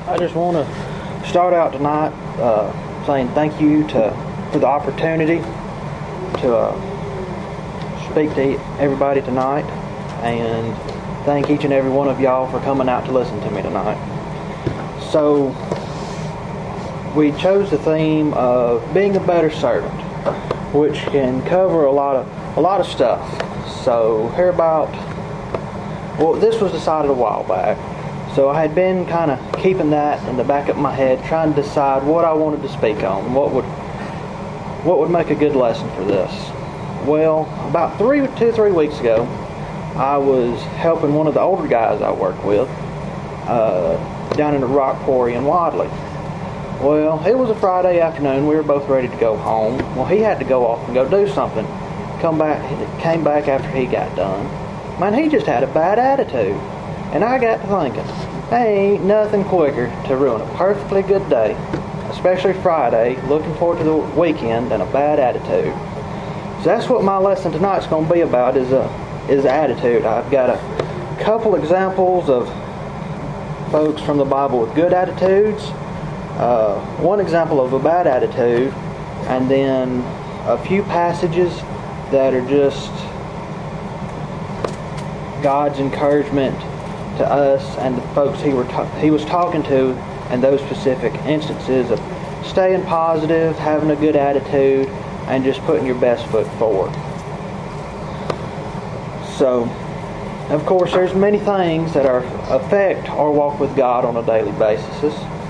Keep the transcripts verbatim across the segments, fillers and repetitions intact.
I just want to start out tonight uh, saying thank you to for the opportunity to uh, speak to everybody tonight, and thank each and every one of y'all for coming out to listen to me tonight. So, we chose the theme of being a better servant, which can cover a lot of a lot of stuff. So, here about well, this was decided a while back. So I had been kind of keeping that in the back of my head, trying to decide what I wanted to speak on, what would what would make a good lesson for this. Well, about three, two, three weeks ago, I was helping one of the older guys I work with uh, down in the rock quarry in Wadley. Well, it was a Friday afternoon. We were both ready to go home. Well, he had to go off and go do something. Come back, came back after he got done. Man, he just had a bad attitude. And I got to thinking, there ain't nothing quicker to ruin a perfectly good day, especially Friday, looking forward to the weekend, than a bad attitude. So that's what my lesson tonight's going to be about, is a is attitude. I've got a couple examples of folks from the Bible with good attitudes, uh, one example of a bad attitude, and then a few passages that are just God's encouragement to us and the folks he were ta- he was talking to, and those specific instances of staying positive, having a good attitude, and just putting your best foot forward. So, of course, there's many things that are affect our walk with God on a daily basis.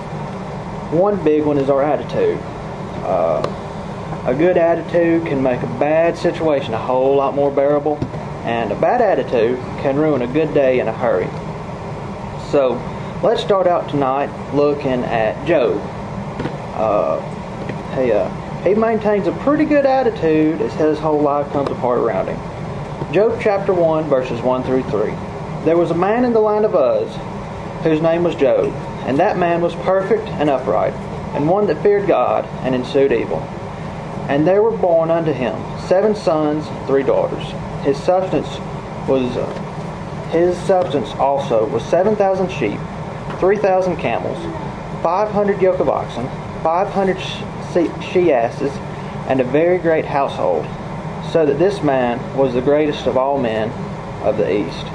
One big one is our attitude. Uh, a good attitude can make a bad situation a whole lot more bearable, and a bad attitude can ruin a good day in a hurry. So, let's start out tonight looking at Job. Uh, he, uh, he maintains a pretty good attitude as his whole life comes apart around him. Job chapter one, verses one through three. There was a man in the land of Uz, whose name was Job, and that man was perfect and upright, and one that feared God and ensued evil. And there were born unto him seven sons, three daughters. His substance was uh, his substance also was seven thousand sheep, three thousand camels, five hundred yoke of oxen, five hundred she asses, and a very great household, so that this man was the greatest of all men of the east.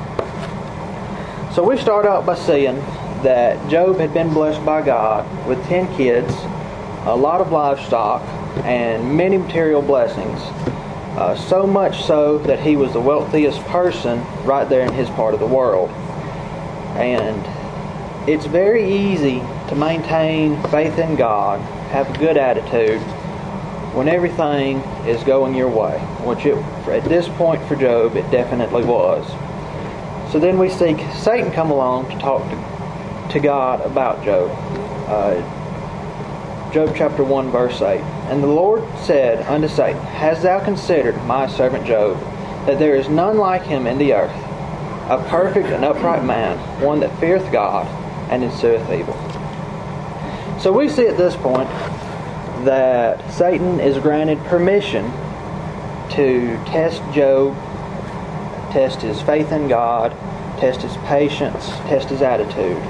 So we start out by seeing that Job had been blessed by God with ten kids, a lot of livestock, and many material blessings. Uh, so much so that he was the wealthiest person right there in his part of the world. And it's very easy to maintain faith in God, have a good attitude, when everything is going your way, which it, at this point for Job, it definitely was. So then we see Satan come along to talk to, to God about Job. Uh, Job chapter one, verse eight. And the Lord said unto Satan, Hast thou considered my servant Job, that there is none like him in the earth, a perfect and upright man, one that feareth God and ensueth evil? So we see at this point that Satan is granted permission to test Job, test his faith in God, test his patience, test his attitude.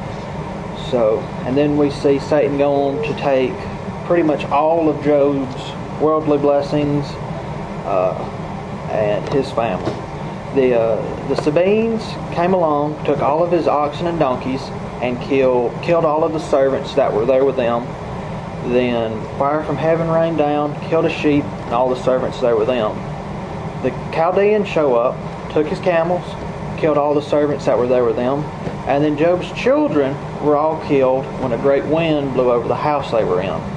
So, and then we see Satan go on to take pretty much all of Job's worldly blessings uh, and his family. The uh, the Sabines came along, took all of his oxen and donkeys, and killed killed all of the servants that were there with them. Then fire from heaven rained down, killed his sheep and all the servants there with them. The Chaldeans show up, took his camels, killed all the servants that were there with them. And then Job's children were all killed when a great wind blew over the house they were in.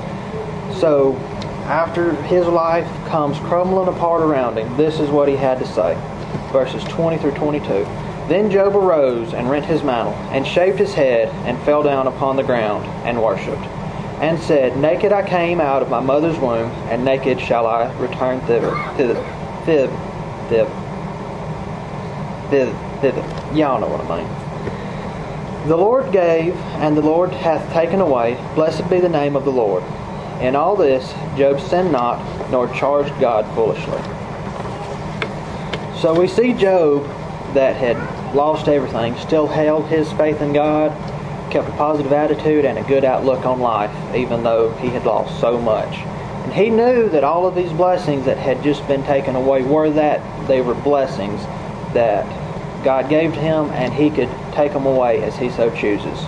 So, after his life comes crumbling apart around him, this is what he had to say. Verses twenty through twenty-two. Then Job arose and rent his mantle, and shaved his head, and fell down upon the ground, and worshipped, and said, Naked I came out of my mother's womb, and naked shall I return thither. Thither. Thither. Thither. Thither. Y'all know what I mean. The Lord gave, and the Lord hath taken away. Blessed be the name of the Lord. In all this, Job sinned not, nor charged God foolishly. So we see Job, that had lost everything, still held his faith in God, kept a positive attitude and a good outlook on life, even though he had lost so much. And he knew that all of these blessings that had just been taken away were that they were blessings that God gave to him, and he could take them away as he so chooses.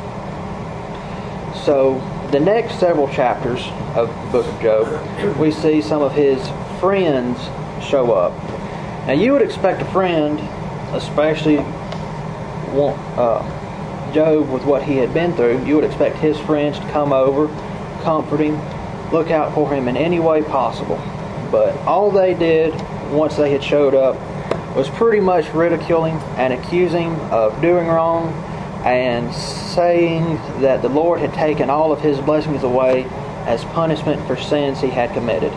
So the next several chapters of the book of Job, we see some of his friends show up. Now you would expect a friend, especially uh, Job with what he had been through, you would expect his friends to come over, comfort him, look out for him in any way possible. But all they did once they had showed up was pretty much ridicule him and accuse him of doing wrong and saying that the Lord had taken all of his blessings away as punishment for sins he had committed.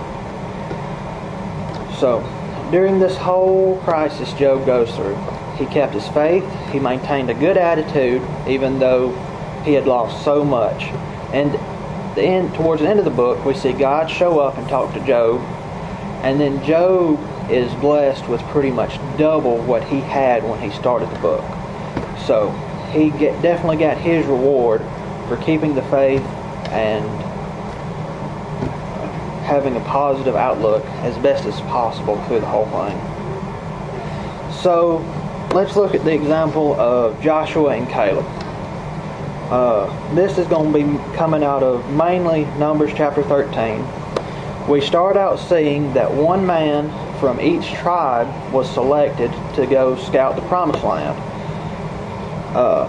So, during this whole crisis Job goes through, he kept his faith, he maintained a good attitude, even though he had lost so much. And the end, towards the end of the book, we see God show up and talk to Job, and then Job is blessed with pretty much double what he had when he started the book. So, he get, definitely got his reward for keeping the faith and having a positive outlook as best as possible through the whole thing. So, let's look at the example of Joshua and Caleb. Uh, this is going to be coming out of mainly Numbers chapter thirteen. We start out seeing that one man from each tribe was selected to go scout the promised land. Uh,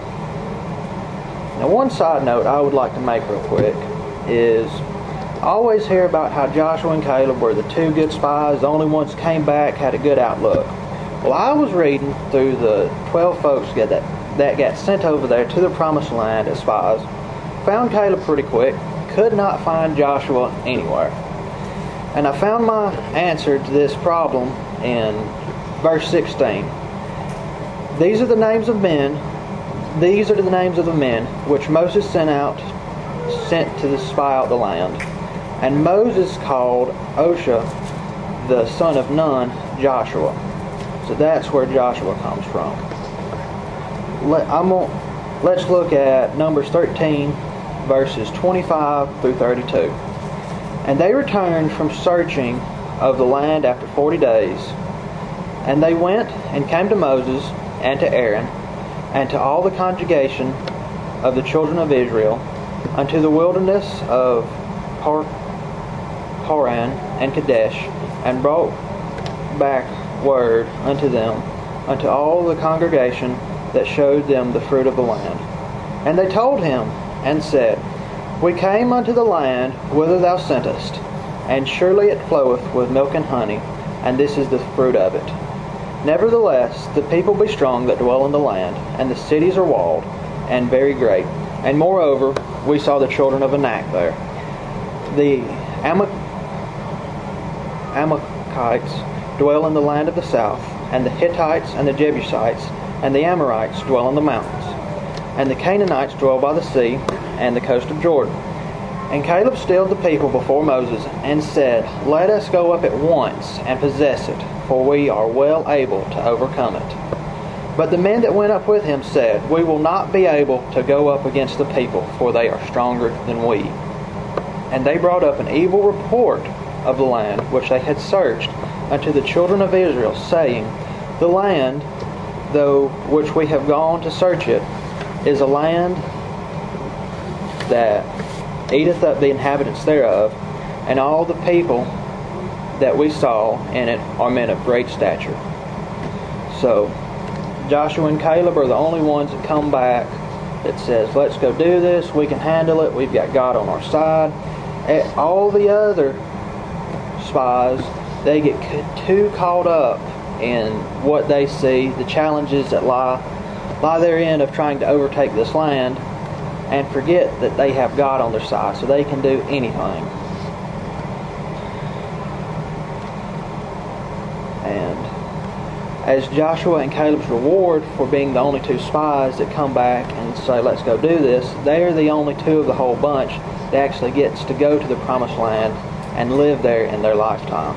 now one side note I would like to make real quick is I always hear about how Joshua and Caleb were the two good spies, the only ones that came back, had a good outlook. Well, I was reading through the twelve folks that, that got sent over there to the promised land as spies, found Caleb pretty quick, could not find Joshua anywhere. And I found my answer to this problem in verse sixteen. These are the names of men, these are the names of the men which Moses sent out, sent to spy out the land. And Moses called Osha, the son of Nun, Joshua. So that's where Joshua comes from. Let, I'm gonna, let's look at Numbers thirteen, verses twenty-five through thirty-two. And they returned from searching of the land after forty days. And they went and came to Moses and to Aaron and to all the congregation of the children of Israel unto the wilderness of Par- Paran and Kadesh, and brought back word unto them, unto all the congregation that showed them the fruit of the land. And they told him and said, We came unto the land whither thou sentest, and surely it floweth with milk and honey, and this is the fruit of it. Nevertheless, the people be strong that dwell in the land, and the cities are walled, and very great. And moreover, we saw the children of Anak there. The Amak- Amalekites dwell in the land of the south, and the Hittites and the Jebusites and the Amorites dwell in the mountains, and the Canaanites dwell by the sea and the coast of Jordan. And Caleb stilled the people before Moses, and said, Let us go up at once and possess it, for we are well able to overcome it. But the men that went up with him said, We will not be able to go up against the people, for they are stronger than we. And they brought up an evil report of the land which they had searched unto the children of Israel, saying, The land, though which we have gone to search it, is a land that eateth up the inhabitants thereof, and all the people that we saw in it are men of great stature. So, Joshua and Caleb are the only ones that come back that says, let's go do this, we can handle it, we've got God on our side. All the other spies, they get too caught up in what they see, the challenges that lie, lie therein of trying to overtake this land, and forget that they have God on their side, so they can do anything. And as Joshua and Caleb's reward for being the only two spies that come back and say, let's go do this, they are the only two of the whole bunch that actually gets to go to the promised land and live there in their lifetime.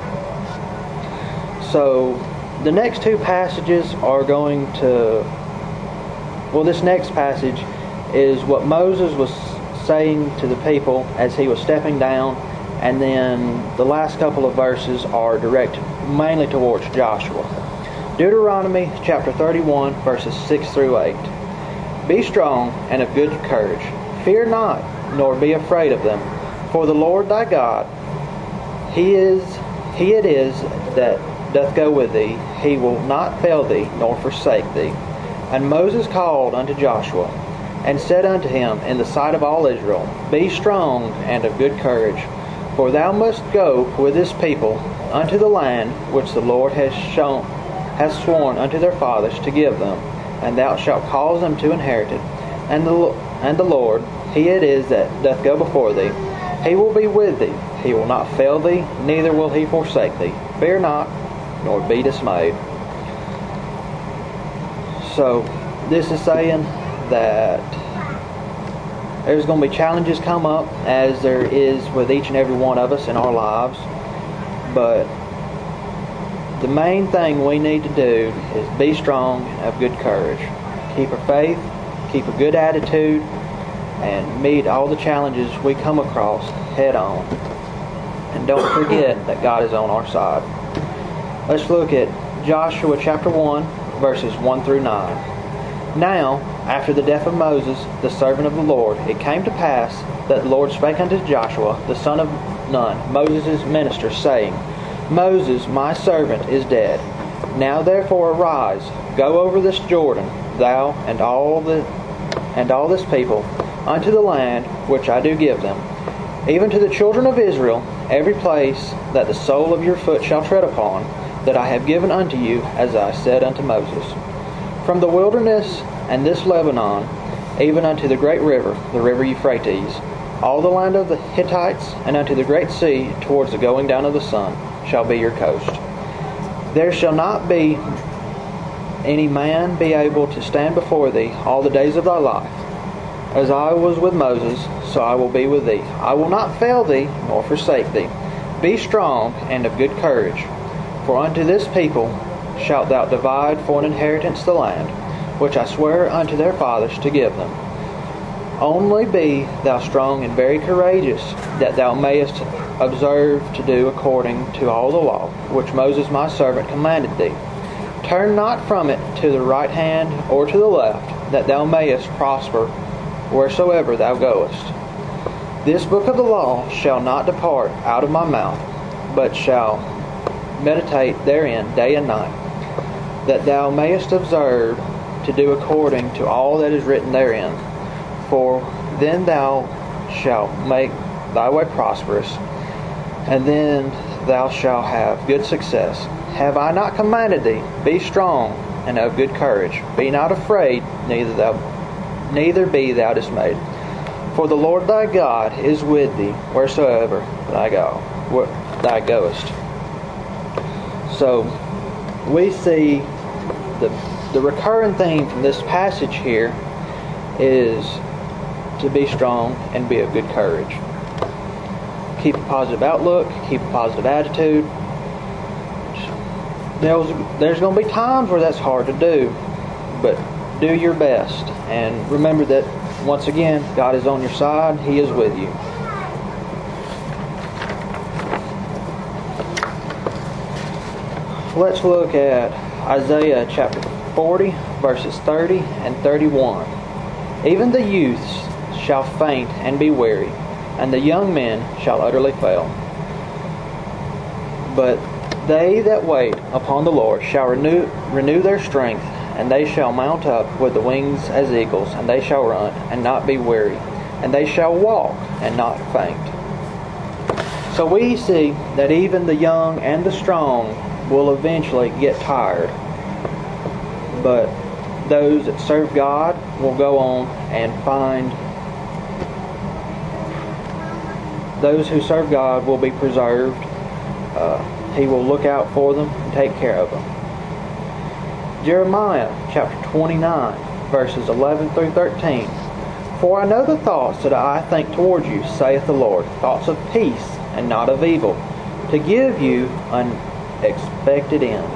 So the next two passages are going to, well, this next passage is what Moses was saying to the people as he was stepping down, and then the last couple of verses are directed mainly towards Joshua. Deuteronomy chapter thirty-one, verses six through eight. Be strong and of good courage. Fear not, nor be afraid of them. For the Lord thy God, He is He it is that doth go with thee. He will not fail thee, nor forsake thee. And Moses called unto Joshua, and said unto him in the sight of all Israel, Be strong and of good courage, for thou must go with this people unto the land which the Lord has shown, has sworn unto their fathers to give them, and thou shalt cause them to inherit it. And the and the Lord, He it is that doth go before thee. He will be with thee. He will not fail thee, neither will He forsake thee. Fear not, nor be dismayed. So, this is saying that there's going to be challenges come up, as there is with each and every one of us in our lives. But the main thing we need to do is be strong and have good courage. Keep our faith, keep a good attitude, and meet all the challenges we come across head on. And don't forget that God is on our side. Let's look at Joshua chapter one, verses one through nine. Now, after the death of Moses, the servant of the Lord, it came to pass that the Lord spake unto Joshua, the son of Nun, Moses' minister, saying, Moses, my servant, is dead. Now therefore arise, go over this Jordan, thou and all the and all this people, unto the land which I do give them, even to the children of Israel, every place that the sole of your foot shall tread upon, that I have given unto you, as I said unto Moses. From the wilderness and this Lebanon, even unto the great river, the river Euphrates, all the land of the Hittites, and unto the great sea, towards the going down of the sun, shall be your coast. There shall not be any man be able to stand before thee all the days of thy life. As I was with Moses, so I will be with thee. I will not fail thee, nor forsake thee. Be strong and of good courage, for unto this people shalt thou divide for an inheritance the land, which I swear unto their fathers to give them. Only be thou strong and very courageous, that thou mayest observe to do according to all the law, which Moses my servant commanded thee. Turn not from it to the right hand or to the left, that thou mayest prosper wheresoever thou goest. This book of the law shall not depart out of my mouth, but shall meditate therein day and night, that thou mayest observe to do according to all that is written therein. For then thou shalt make thy way prosperous, and then thou shalt have good success. Have I not commanded thee? Be strong and of good courage. Be not afraid, neither thou neither be thou dismayed. For the Lord thy God is with thee wheresoever thou go, where thou goest. So we see the the recurring theme from this passage here is to be strong and be of good courage. Keep a positive outlook, keep a positive attitude. There's, there's going to be times where that's hard to do, but do your best. And remember that, once again, God is on your side. He is with you. Let's look at Isaiah chapter forty, verses thirty and thirty-one. Even the youths shall faint and be weary, and the young men shall utterly fail. But they that wait upon the Lord shall renew, renew their strength, and they shall mount up with the wings as eagles, and they shall run and not be weary, and they shall walk and not faint. So we see that even the young and the strong will eventually get tired. But those that serve God will go on and find, those who serve God will be preserved. Uh, he will look out for them and take care of them. Jeremiah chapter twenty-nine, verses eleven through thirteen. For I know the thoughts that I think toward you, saith the Lord, thoughts of peace and not of evil, to give you an expected end.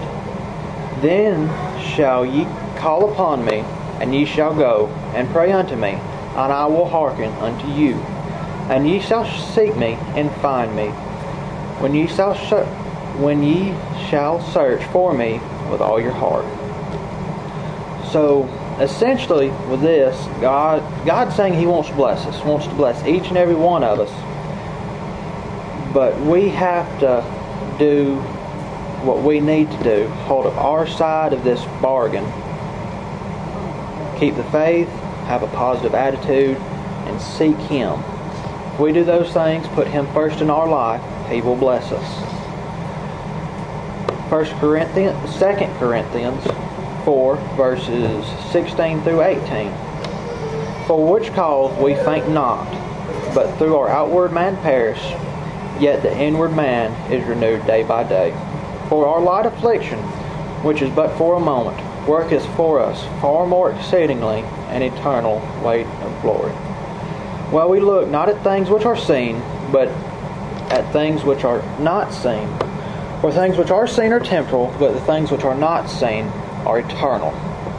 Then shall ye call upon me, and ye shall go and pray unto me, and I will hearken unto you. And ye shall seek me, and find me, when ye shall ser- when ye shall search for me with all your heart. So, essentially, with this, God, God's saying He wants to bless us, wants to bless each and every one of us. But we have to do what we need to do, hold up our side of this bargain, keep the faith, have a positive attitude, and seek Him. If we do those things, put Him first in our life, He will bless us. First Corinthians, Second Corinthians four, verses sixteen through eighteen. For which cause we faint not, but through our outward man perish, yet the inward man is renewed day by day. For our light affliction, which is but for a moment, worketh for us far more exceedingly an eternal weight of glory. Well, we look not at things which are seen, but at things which are not seen. For things which are seen are temporal, but the things which are not seen are eternal.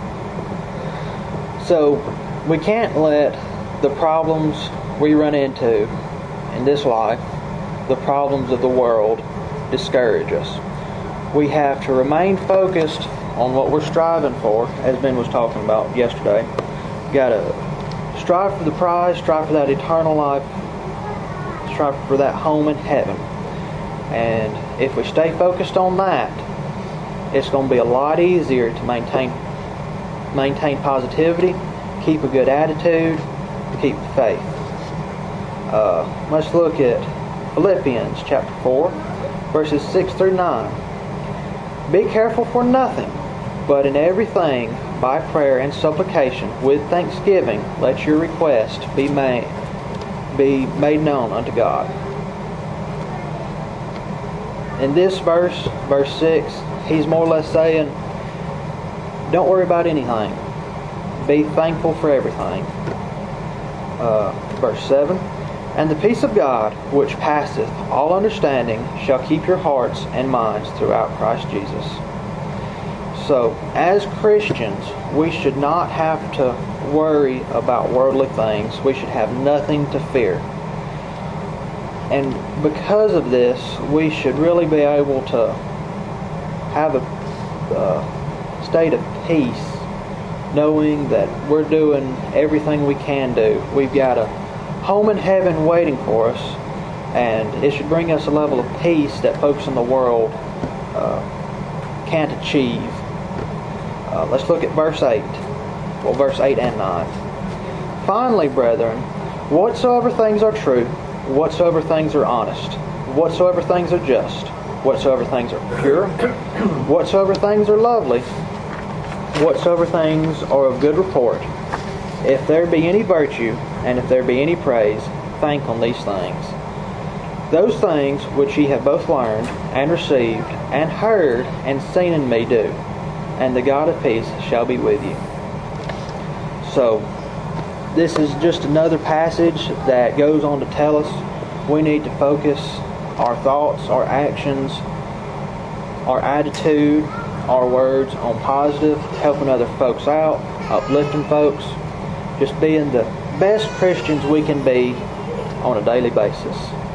So, we can't let the problems we run into in this life, the problems of the world, discourage us. We have to remain focused on what we're striving for, as Ben was talking about yesterday. You gotta strive for the prize, strive for that eternal life, strive for that home in heaven. And if we stay focused on that, it's going to be a lot easier to maintain maintain positivity, keep a good attitude, keep the faith. Uh, let's look at Philippians chapter four, verses six through nine. Be careful for nothing, but in everything, by prayer and supplication, with thanksgiving, let your request be made, be made known unto God. In this verse, verse six, he's more or less saying, don't worry about anything. Be thankful for everything. Uh, verse seven, and the peace of God, which passeth all understanding, shall keep your hearts and minds throughout Christ Jesus. So, as Christians, we should not have to worry about worldly things. We should have nothing to fear. And because of this, we should really be able to have a uh, state of peace, knowing that we're doing everything we can do. We've got a home in heaven waiting for us, and it should bring us a level of peace that folks in the world uh, can't achieve. Uh, let's look at verse eight. Well, verse eight and nine. Finally, brethren, whatsoever things are true, whatsoever things are honest, whatsoever things are just, whatsoever things are pure, whatsoever things are lovely, whatsoever things are of good report, if there be any virtue, and if there be any praise, think on these things. Those things which ye have both learned, and received, and heard, and seen in me do, and the God of peace shall be with you. So, this is just another passage that goes on to tell us we need to focus our thoughts, our actions, our attitude, our words on positive, helping other folks out, uplifting folks, just being the best Christians we can be on a daily basis.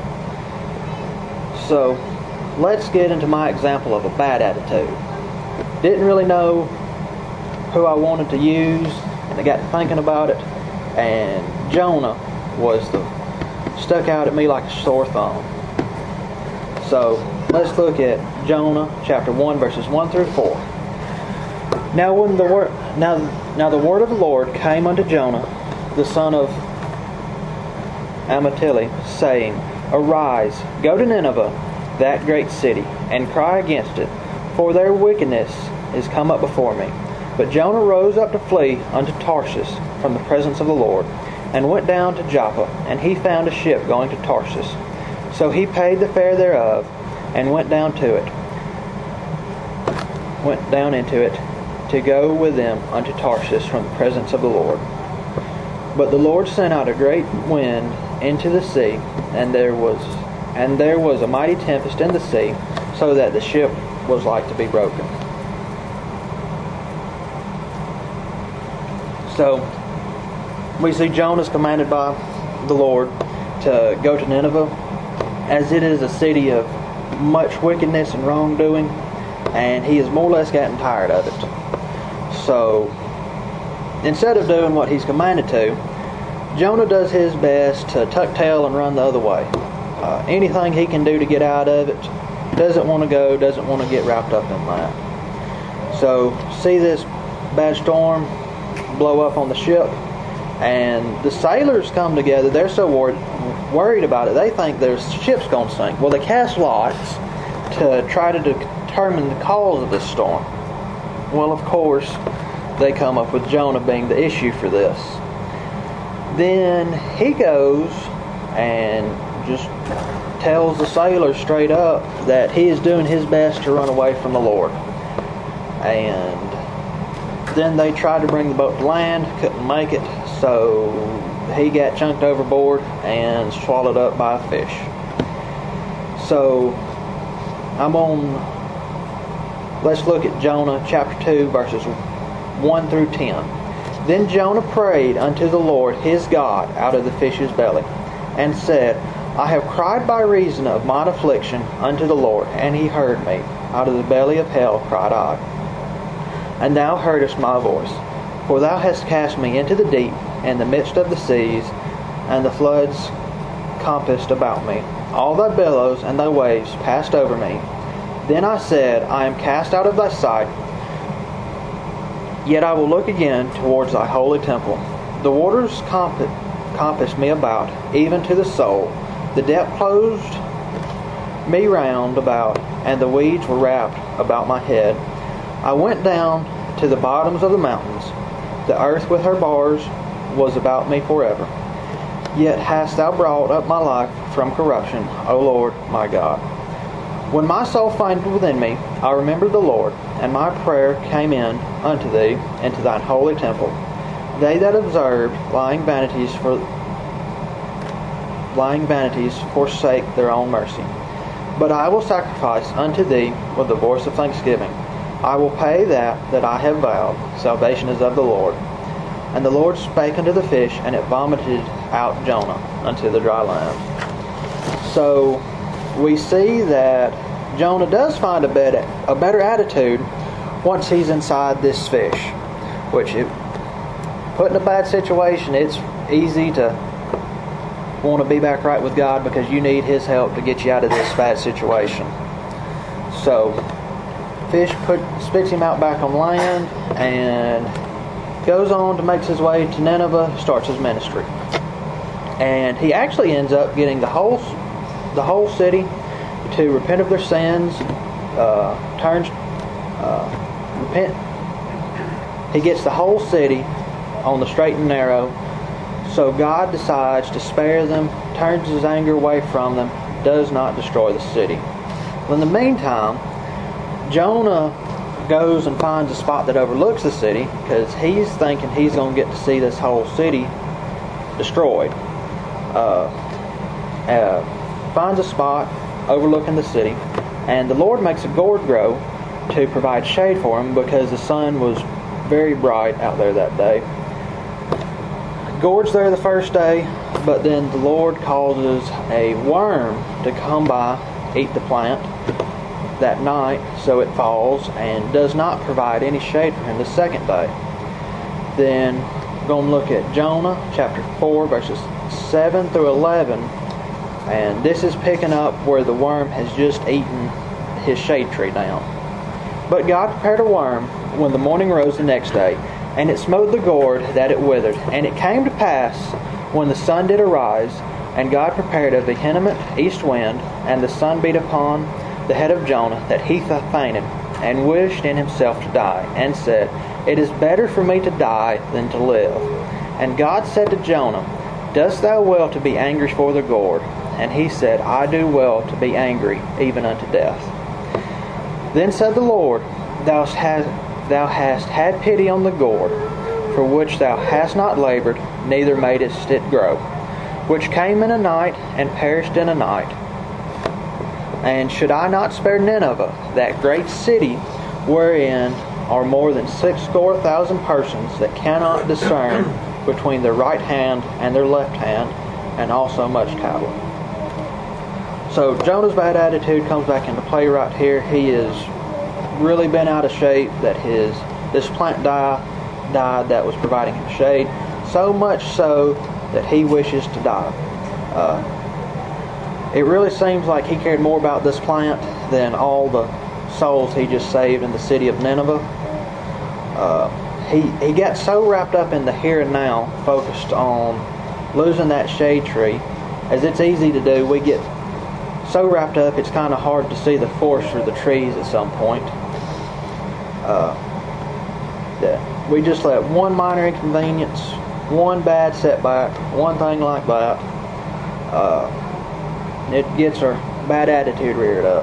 So, let's get into my example of a bad attitude. Didn't really know who I wanted to use, and I got to thinking about it, and Jonah was the stuck out at me like a sore thumb. So, let's look at Jonah chapter one, verses one through four. Now when the word now now the word of the Lord came unto Jonah, the son of Amittai, saying, Arise, go to Nineveh, that great city, and cry against it, for their wickedness is come up before me. But Jonah rose up to flee unto Tarshish from the presence of the Lord, and went down to Joppa, and he found a ship going to Tarshish. So he paid the fare thereof, and went down to it, went down into it, to go with them unto Tarshish from the presence of the Lord. But the Lord sent out a great wind into the sea, and there was and there was a mighty tempest in the sea, so that the ship was like to be broken. So, we see Jonah's commanded by the Lord to go to Nineveh, as it is a city of much wickedness and wrongdoing, and he is more or less getting tired of it. So instead of doing what he's commanded to, Jonah does his best to tuck tail and run the other way. Uh, anything he can do to get out of it, doesn't want to go, doesn't want to get wrapped up in that. So see this bad storm blow up on the ship, and the sailors come together. They're so worried, worried about it, they think their ship's going to sink. Well, they cast lots to try to determine the cause of this storm. Well, of course, they come up with Jonah being the issue for this. Then he goes and just tells the sailors straight up that he is doing his best to run away from the Lord. And then they tried to bring the boat to land, couldn't make it, so he got chunked overboard and swallowed up by a fish. So I'm on, let's look at Jonah chapter two, verses one through ten. Then Jonah prayed unto the Lord his God out of the fish's belly, and said, I have cried by reason of mine affliction unto the Lord, and he heard me. Out of the belly of hell cried I. And thou heardest my voice. For thou hast cast me into the deep, in the midst of the seas, and the floods compassed about me. All thy billows and thy waves passed over me. Then I said, I am cast out of thy sight, yet I will look again towards thy holy temple. The waters comp- compassed me about, even to the soul. The depth closed me round about, and the weeds were wrapped about my head. I went down to the bottoms of the mountains. The earth with her bars was about me forever. Yet hast thou brought up my life from corruption, O Lord my God. When my soul fainted within me, I remembered the Lord, and my prayer came in unto thee, into thine holy temple. They that observed lying vanities for lying vanities forsake their own mercy. But I will sacrifice unto thee with the voice of thanksgiving. I will pay that that I have vowed. Salvation is of the Lord. And the Lord spake unto the fish, and it vomited out Jonah unto the dry land. So we see that Jonah does find a better, a better attitude once he's inside this fish. Which, if put in a bad situation, it's easy to want to be back right with God because you need His help to get you out of this bad situation. So, fish put, spits him out back on land and goes on to makes his way to Nineveh, starts his ministry. And he actually ends up getting the whole the whole city to repent of their sins, uh, turns, uh, repent. He gets the whole city on the straight and narrow. So God decides to spare them, turns His anger away from them, does not destroy the city. Well, in the meantime, Jonah goes and finds a spot that overlooks the city because he's thinking he's going to get to see this whole city destroyed. Uh, uh, finds a spot overlooking the city, and the Lord makes a gourd grow to provide shade for him because the sun was very bright out there that day. Gourd's there the first day, but then the Lord causes a worm to come by, eat the plant that night, so it falls and does not provide any shade for him the second day. Then we're going to look at Jonah chapter four, verses seven through eleven, and this is picking up where the worm has just eaten his shade tree down. But God prepared a worm when the morning rose the next day, and it smote the gourd that it withered. And it came to pass, when the sun did arise, and God prepared a vehement east wind, and the sun beat upon the head of Jonah, that he fainted, and wished in himself to die, and said, It is better for me to die than to live. And God said to Jonah, Dost thou well to be angry for the gourd? And he said, I do well to be angry, even unto death. Then said the Lord, Thou hast Thou hast had pity on the gourd, for which thou hast not labored, neither madest it grow, which came in a night, and perished in a night. And should I not spare Nineveh, that great city, wherein are more than sixscore thousand persons that cannot discern between their right hand and their left hand, and also much cattle. So Jonah's bad attitude comes back into play right here. He has really been out of shape that his this plant die, died that was providing him shade, so much so that he wishes to die. Uh, it really seems like he cared more about this plant than all the souls he just saved in the city of Nineveh. Uh, he, he got so wrapped up in the here and now, focused on losing that shade tree, as it's easy to do. We get so wrapped up it's kind of hard to see the forest through the trees at some point. Uh, yeah, we just let one minor inconvenience, one bad setback, one thing like that, uh, it gets our bad attitude reared up.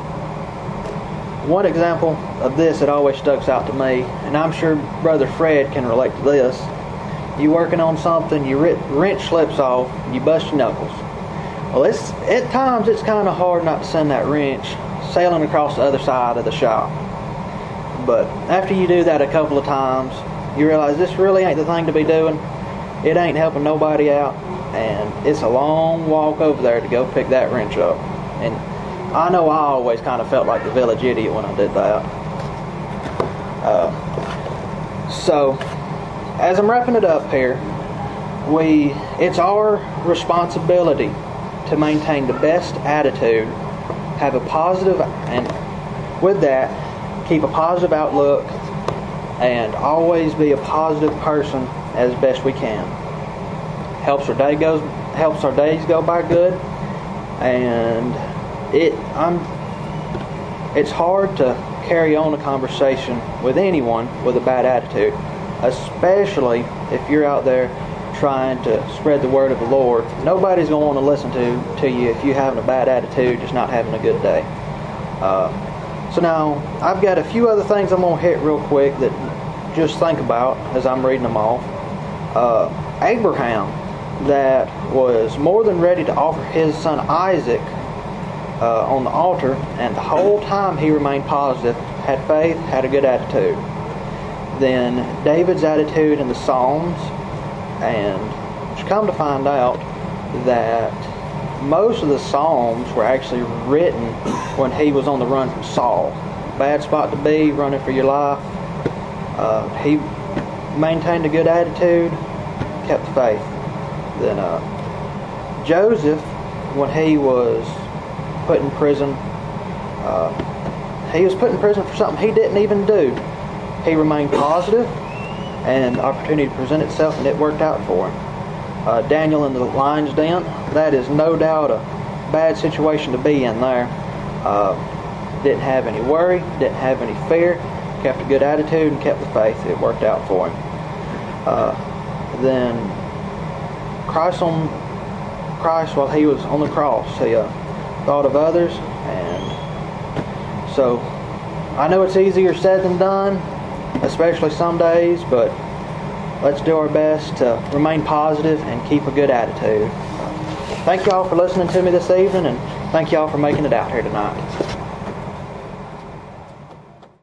One example of this that always sticks out to me, and I'm sure Brother Fred can relate to this, you working on something, your wrench slips off, you bust your knuckles. Well, it's at times it's kind of hard not to send that wrench sailing across the other side of the shop. But after you do that a couple of times, you realize this really ain't the thing to be doing. It ain't helping nobody out, and it's a long walk over there to go pick that wrench up. And I know I always kind of felt like the village idiot when I did that. Uh, so, as I'm wrapping it up here, we it's our responsibility to maintain the best attitude, have a positive, and with that, keep a positive outlook, and always be a positive person as best we can. Helps our day goes helps our days go by good, and it I'm it's hard to carry on a conversation with anyone with a bad attitude, especially if you're out there trying to spread the word of the Lord. Nobody's going to want to listen to to you if you're having a bad attitude, just not having a good day. Uh, so now I've got a few other things I'm going to hit real quick that just think about as I'm reading them off. Uh, Abraham, that was more than ready to offer his son Isaac uh, on the altar, and the whole time he remained positive, had faith, had a good attitude. Then David's attitude in the Psalms, and it's come to find out that most of the Psalms were actually written when he was on the run from Saul. Bad spot to be, running for your life. Uh, he maintained a good attitude, kept the faith. Then uh, Joseph, when he was put in prison, uh, he was put in prison for something he didn't even do. He remained positive, and the opportunity presented itself, and it worked out for him. Uh, Daniel in the lion's den, that is no doubt a bad situation to be in there. Uh, didn't have any worry, didn't have any fear, kept a good attitude, and kept the faith. It worked out for him. Uh, then Christ on Christ while he was on the cross, he uh, thought of others, and so I know it's easier said than done, especially some days, but let's do our best to remain positive and keep a good attitude. Thank y'all for listening to me this evening, and thank y'all for making it out here tonight.